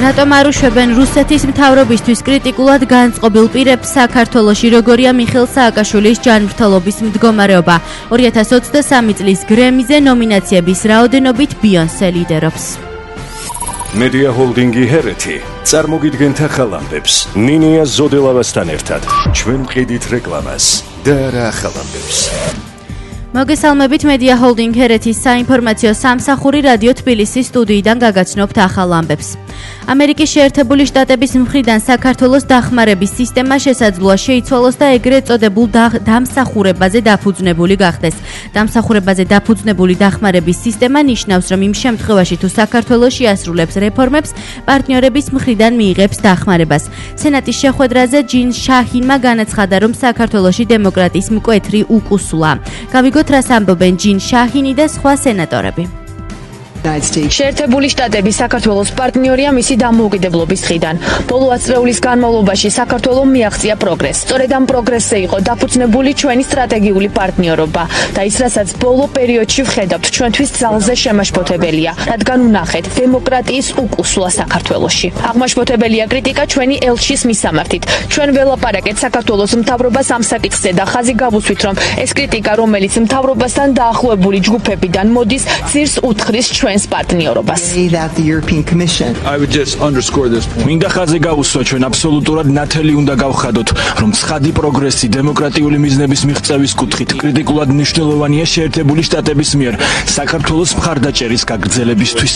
რატომ არ უშვებენ რუსეთის მთავრობისთვის კრიტიკულად განწყობილ პირებს საქართველოში, როგორია მიხეილ სააკაშვილის ჯანმრთელობის მდგომარეობა. 2023 წლის გრემიზე ნომინაციების რაოდენობით ბიონსე ლიდერობს. Media Holding-ი ჰერეთი წარმოგიდგენთ ახალ ამბებს ნინია ზოდელავასთან ერთად. ჩვენ მყიდით რეკლამას და რა ახალ ამბებს. მოგესალმებით Media Holding ჰერეთის საინფორმაციო სამსახური რადიო თბილისის სტუდიიდან გაგაცნობთ ახალ ამბებს. ამერიკის შეერთებული შტატების მხრიდან საქართველოს დახმარების სისტემა შესაძლოა შეიცვალოს და ეგრეთ წოდებულ დამსახურებაზე დაფუძნებული გახდეს. დამსახურებაზე დაფუძნებული დახმარების სისტემა ნიშნავს, რომ იმ შემთხვევაში თუ საქართველოს შეასრულებს რეფორმებს, პარტნიორების მხრიდან მიიღებს დახმარებას. სენატის შეხვედრაზე ჯინ შაჰინმა განაცხადა, რომ საქართველოში დემოკრატიის მკვეთრი უკუსულა. გავიგოთ, რას ამბობენ ჯინ შაჰინი და სხვა სენატორები. შეერთებული შტატები საქართველოს პარტნიორია მისი დამოუკიდებლობის დღიდან. ბოლო 10 წლების განმავლობაში საქართველოს მიაღწია პროგრესს. სწორედ ამ პროგრესზე იყო დაფუძნებული ჩვენი სტრატეგიული პარტნიორობა და ის, რასაც ბოლო პერიოდში ვხედავთ, ჩვენთვის ძალზე შემაშფოთებელია, რადგან ვნახეთ დემოკრატიის უკუსლა საქართველოში. აღმაშფოთებელია კრიტიკა ჩვენი ელჩის მისამართით. ჩვენ ველაპარაკეთ საქართველოს მთავრობას ამ საკითხზე და ხაზი გავუსვით, რომ ეს კრიტიკა, რომელიც მთავრობასთან დაახლოებული ჯგუფებიდან მოდის, ძირს უთხრის პარტნიორობას. I would just underscore this point. მინდა ხაზი გავუსვა, ჩვენ აბსოლუტურად ნათელი უნდა გავხადოთ, რომ ცხადი პროგრესი დემოკრატიული მიზნების მიღწევის კუთხით კრიტიკულად მნიშვნელოვანია შეერთებული შტატების მიერ საქართველოს მხარდაჭერის გაგრძელებისთვის.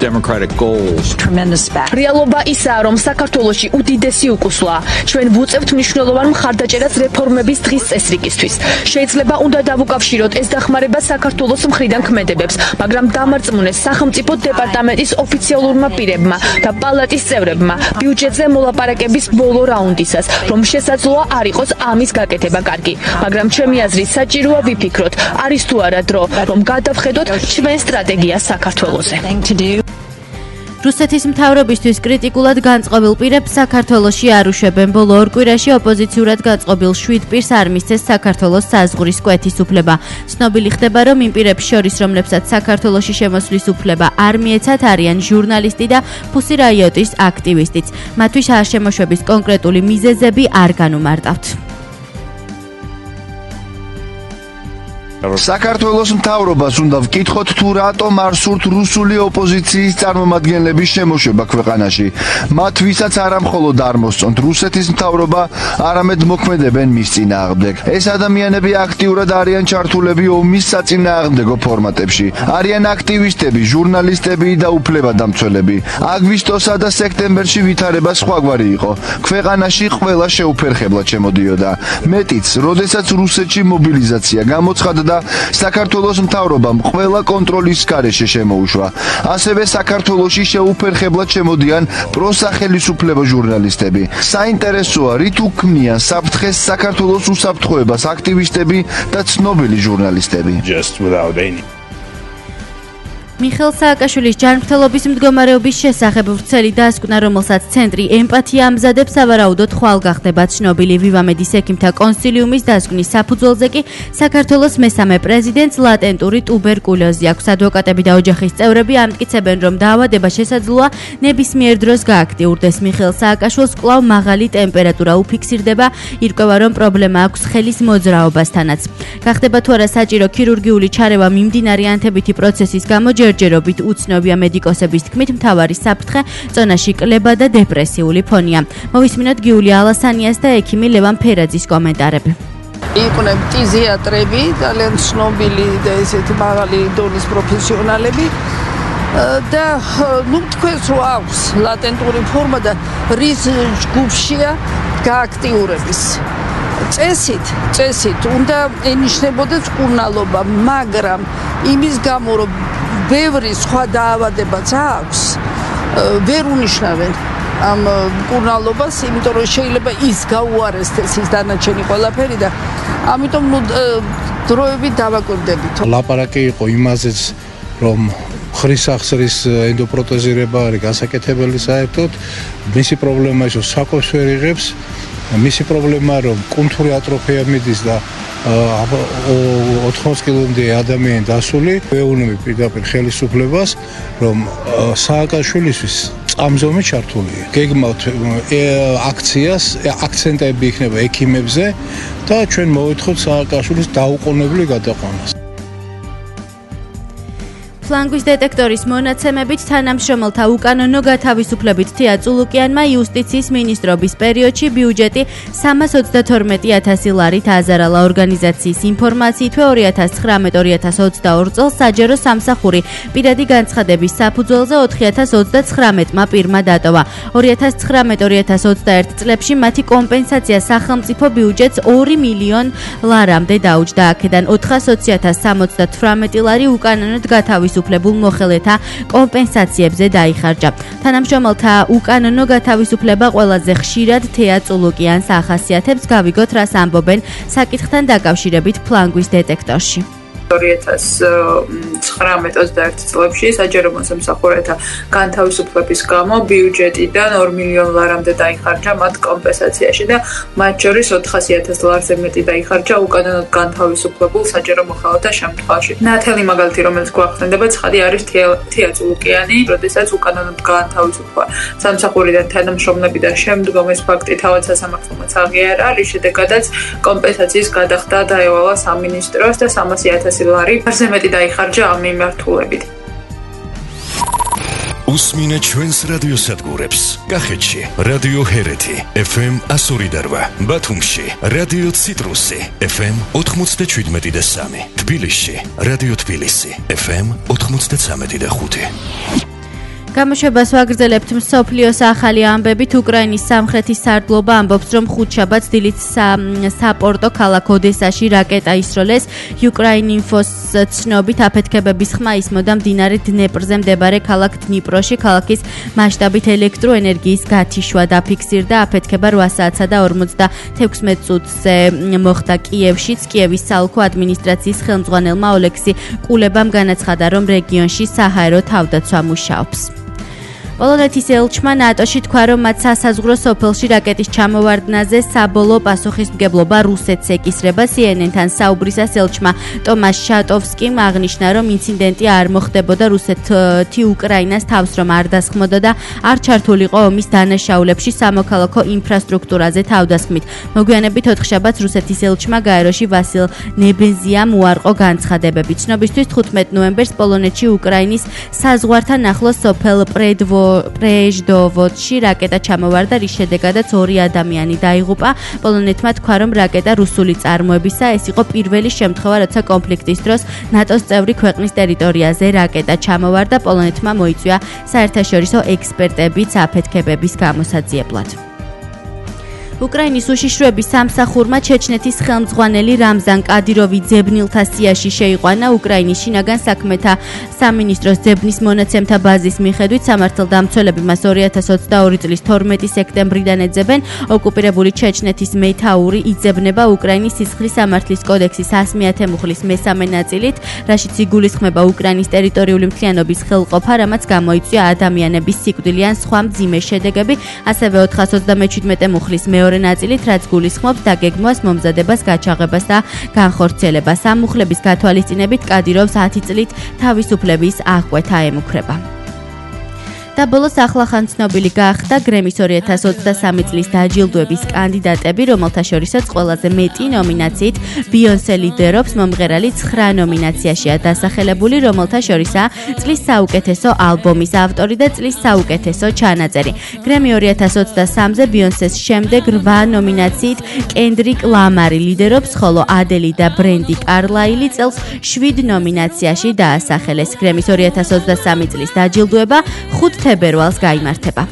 რეალობა ისაა, რომ საქართველოში უდიდესი უკუსლაა. ჩვენ ვუწევთ მნიშვნელოვან მხარდაჭერას რეფორმების დღის წესრიგისთვის. შეიძლება უნდა დავუკავშიროთ ეს დახმარება საქართველოს მხრიდან ქმედებებს, მაგრამ დამარწმუნეს სახელმწიფო დეპარტამენტის ოფიციალურმა პირებმა და პალატის წევრებმა ბიუჯეტზე მოლაპარაკების ბოლო რაუნდისას, რომ შესაძლოა არ იყოს ამის გაკეთება კარგი, მაგრამ ჩემი აზრით საჭიროა ვიფიქროთ, არის თუ არა დრო, რომ გადავხედოთ ჩვენ სტრატეგიას საქართველოზე. რუსეთის მთავრობისთვის კრიტიკულად განწყობილ პირებს საქართველოში არ უშვებენ. ბოლო 2 კვირაში ოპოზიციურად განწყობილ 7 პირს არ მისცეს საქართველოს საზღვრის კვეთის უფლება. ცნობილი ხდება, რომ იმ პირებს შორის, რომლებსაც საქართველოში შემოსვლის უფლება არ მიეცათ, არიან ჟურნალისტი და ფუსი რაიოტის აქტივისტიც. მათთვის შემოშვების კონკრეტული მიზეზები არ განუმარტავთ. საქართველოს მთავრობას უნდა ვკითხოთ, თუ რატომ არ სურთ რუსული ოპოზიციის წარმომადგენლების შემოშვება ქვეყანაში. მათ ვისაც არა მხოლოდ არ მოსწონთ რუსეთის მთავრობა, არამედ მოქმედებენ მის წინააღმდეგ. ეს ადამიანები აქტიურად არიან ჩართულები ომის საწინააღმდეგო ფორმატებში. არიან აქტივისტები, ჟურნალისტები და უფლებადამცველები. აგვისტოსა და სექტემბერში ვითარება სხვაგვარი იყო. ქვეყანაში ყველა შეუფერხებლად შემოდიოდა. მეტიც, როდესაც რუსეთში მობილიზაცია გამოცხადდა, საქართველოს მთავრობამ ყველა კონტროლის გარეშე შემოუშვა. ასევე საქართველოში შეუფერხებლად შემოდიან პროსახელისუფლებო ჟურნალისტები. საინტერესოა, რით უქმნიან საფრთხეს საქართველოს უსაფრთხოებას აქტივისტები და ცნობილი ჟურნალისტები. მიხეილ სააკაშვილის ჯანმრთელობის მდგომარეობის შესახებ ვრცელი დასკვნა, რომელსაც ცენტრი ემპათია ამზადებს, სავარაუდოდ ხვალ გახდება ცნობილი ვივამედის ექიმთა კონსილიუმის დასკვნის საფუძველზე კი საქართველოს მესამე პრეზიდენტს ლატენტური ტუბერკულოზი აქვს. ადვოკატები და ოჯახის წევრები ამტკიცებენ, რომ დაავადება შესაძლოა ნებისმიერ დროს გააქტიურდეს. მიხეილ სააკაშვილს კვლავ მაღალი ტემპერატურა უფიქსირდება, ირკვევა, რომ პრობლემა აქვს ხელის მოძრაობასთანაც. გახდება თუ არა საჭირო ქირურგიული ჩარევა მიმდინარე ანთებითი პროცესის გამო, ჯერჯერობით უცნობია მედიკოსების თქმით, მთავარი საფრთხე წონაში კლება და დეპრესიული ფონია. მოვისმინოთ გიული ალასანიას და ექიმი ლევან ფერაძის კომენტარები. იყვნენ ფიზიატრები, ძალიან ცნობილი და ესეთი მაღალი დონის პროფესიონალები და თქვენს რო აქვს ლატენტური ფორმა და რის ჯგუფშია გააქტიურების. წესით უნდა ენიშნებოდეს მკურნალობა, მაგრამ იმის გამო რომ ბევრი სხვა დაავადებაც აქვს, ვერ უნიშნავენ ამ მკურნალობას, იმიტომ რომ შეიძლება ის გაუარესდეს ის დანარჩენი ყველაფერი და ამიტომ დროებით დავაკვირდებით. ლაპარაკი იყო იმაზეც, რომ ხრის ახსრის ენდოპროტეზირება არის გასაკეთებელი საერთოდ, მისი პრობლემა ის რომ საკვებს ვერ იღებს, მისი პრობლემა რომ კუნთური ატროფია მიდის და 80 კილომდე ადამიანი დასული. ვეუბნები პირდაპირ ხელისუფლებას, რომ სააკაშვილისთვის წამზომი ჩართულია. გეგმავთ აქციას, აქცენტები იქნება ექიმებზე და ჩვენ მოვეთხოვთ სააკაშვილის დაუყოვნებლივ გადაყვანას. ფლანგვის დეტექტორის მონაცემებით თანამშრომელთა უკანონო გათავისუფლებით თია წულუკიანმა იუსტიციის მინისტრობის პერიოდში ბიუჯეტი 332,000 ლარით აზარალა. ორგანიზაციის ინფორმაციითვე 2019-2022 წელს საჯარო სამსახური პირადი განცხადების საფუძველზე 4039-მა პირმა დატოვა. 2019-2021 წლებში მათი კომპენსაცია სახელმწიფო ბიუჯეტს 2 მილიონ ლარამდე დაუჯდა. აქედან 420,078 ლარი უკანონოდ გათავისუფლებულ მოხელეთა კომპენსაციებზე დაიხარჯა. თანამშრომელთა უკანონო გათავისუფლება ყველაზე ხშირად თეა წულუკიანს ახასიათებს. გავიგოთ, რას ამბობენ საკითხთან დაკავშირებით ფლანგვის დეტექტორში. 2019-21 წლებში საჯარო მოსამსახურეთა განთავისუფლების გამო ბიუჯეტიდან 2 მილიონ ლარამდე დაიხარჯა მათ კომპენსაციაში და მათ შორის 400,000 ლარზე მეტი დაიხარჯა უკანონოდ განთავისუფლებულ საჯარო მოხელეთა შემთხვევაში. ნათელი მაგალითი, რომელიც გვახსენდება, ცხადი არის თეა წულუკიანი, როდესაც უკანონოდ განთავისუფლა სამსახურიდან თანამშრომლები და შემდგომ ეს ფაქტი თავად სასამართლომაც აღიარა, რის შედეგადაც კომპენსაციის გადახდა დაევალა სამინისტროს და 300,000 ლარი არზე მეტი დაიხარჯა ამ მიმართულებით. უსმინე ჩვენს რადიოსადგურებს. კახეთში რადიო ჰერეთი FM 102.8, ბათუმში რადიო ციტრუსი FM 97.3, თბილისში რადიო თბილისი FM 93.5. გამოშვებას ვაგრძელებთ მსოფლიოს ახალი ამბებით. უკრაინის სამხრეთის სარდლობა ამბობს, რომ ხუთშაბათს დილით საპორტო ქალაქ ოდესაში რაკეტა ისროლეს. უკრაინინფოს ცნობით აფეთქებების ხმა ისმოდა მდინარე დნეპრზე მდებარე ქალაქ დნიპროში. ქალაქის მასშტაბით ელექტროენერგიის გათიშვა დაფიქსირდა. აფეთქება 8 საათსა და 56 წუთზე მოხდა კიევშიც. კიევის საოლქო ადმინისტრაციის ხელმძღვანელმა ოლექსი კულებამ განაცხადა, რომ რეგიონში საჰაერო თავდაცვა მუშაობს. პოლონეთის ელჩმა ნატოში თქვა, რომ მათ სასაზღვრო სოფელში რაკეტის ჩამოვარდნაზე საბოლოო პასუხისმგებლობა რუსეთს ეკისრება. CNN-თან საუბრისას ელჩმა ტომას შატოვსკიმ აღნიშნა, რომ ინციდენტი არ მოხდებოდა რუსეთი უკრაინას თავს რომ არ დასხმოდა და არ ჩართულიყო ომის დანაშაულებში სამოქალაქო ინფრასტრუქტურაზე თავდასხმით. მოგვიანებით 4 შაბათს რუსეთის ელჩმა გაეროში ვასილ ნებეზიამ უარყო განცხადებები. ცნობისთვის 15 ნოემბერს პოლონეთში უკრაინის საზღვართან ახლოს სოფელ პრეჟდოვოდში რაკეტა ჩამოვარდა, რის შედეგადაც 2 ადამიანი დაიღუპა. პოლონეთმა თქვა, რომ რაკეტა რუსული წარმოებისა. ეს იყო პირველი შემთხვევა, როცა კონფლიქტის დროს ნატოს წევრი ქვეყნის ტერიტორიაზე რაკეტა ჩამოვარდა. პოლონეთმა მოიწვია საერთაშორისო ექსპერტებიც აფეთქებების გამოსაძიებლად. უკრაინის უშიშროების სამსახურმა ჩეჩნეთის ხელმძღვანელი რამზან კადიროვი ძებნილთა სიაში შეიყვანა. უკრაინის შინაგან საქმეთა სამინისტროს ძებნის მონაცემთა ბაზის მიხედვით სამართალდამცველები მას 2022 წლის 12 სექტემბრიდან ეძებენ. ოკუპირებული ჩეჩნეთის მეთაური იძებნება უკრაინის სისხლის სამართლის კოდექსის 100-ათე მუხლის მესამე ნაწილით, რაშიც იგულისხმება უკრაინის ტერიტორიული მთლიანობის ხელყოფა, რამაც გამოიწვია ადამიანების სიკვდილი ან სხვა მძიმე შედეგები, ასევე 427 მუხლის მეორე ნაწილით, რაც გულისხმობს დაგეგმვას, მომზადებას, გაჩაღებას და განხორციელებას. ამ მუხლების გათვალისწინებით კადიროვს 10 წლით თავისუფლების აღკვეთა ემუქრება. და ბოლოს ახლახან ცნობილი გახდა გრემის 2023 წლის დაჯილდოების კანდიდატები, რომელთა შორისაც ყველაზე მეტი ნომინაციით ბიონსე ლიდერობს. მომღერალი 9 ნომინაციაშია დასახელებული, რომელთა შორისაა წლის საუკეთესო ალბომის ავტორი და წლის საუკეთესო ჩანაწერი. გრემი 2023-ზე ბიონსეს შემდეგ 8 ნომინაციით კენდრიკ ლამარი ლიდერობს, ხოლო ადელი და ბრენდი კარლაილი წელს 7 ნომინაციაში დაასახელეს. გრემის 2023 წლის დაჯილდოება 5 თებერვალს გაიმართება.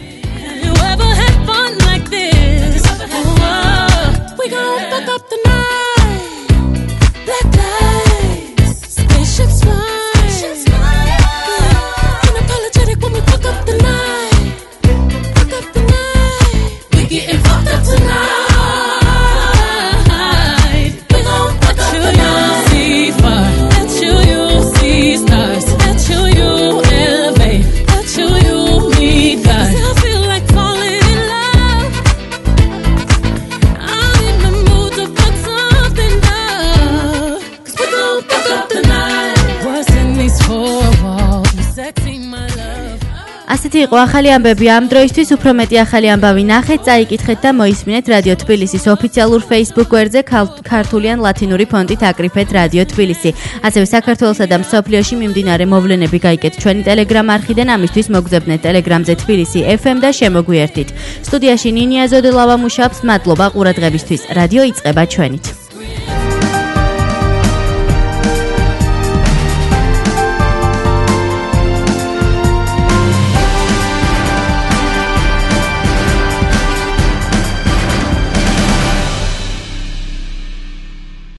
ასეთი იყო ახალი ამბები ამ დროისთვის, უფრო მეტი ახალი ამბავი ნახეთ, წაიკითხეთ და მოისმინეთ რადიო თბილისის ოფიციალურ Facebook გვერდზე ქართული ან ლათინური ფონტით აკრიფეთ რადიო თბილისი. ასევე საქართველოსა და მსოფლიოში მიმდინარე მოვლენები გაიგეთ ჩვენი Telegram არხიდან, ამისთვის მოგზაურობთ Telegram-ზე თბილისი FM და შემოგვიერთით. სტუდიაში ნინია ზოდელავა მუშაობს, მადლობა ყურადღებისთვის. რადიო იწყება ჩვენით.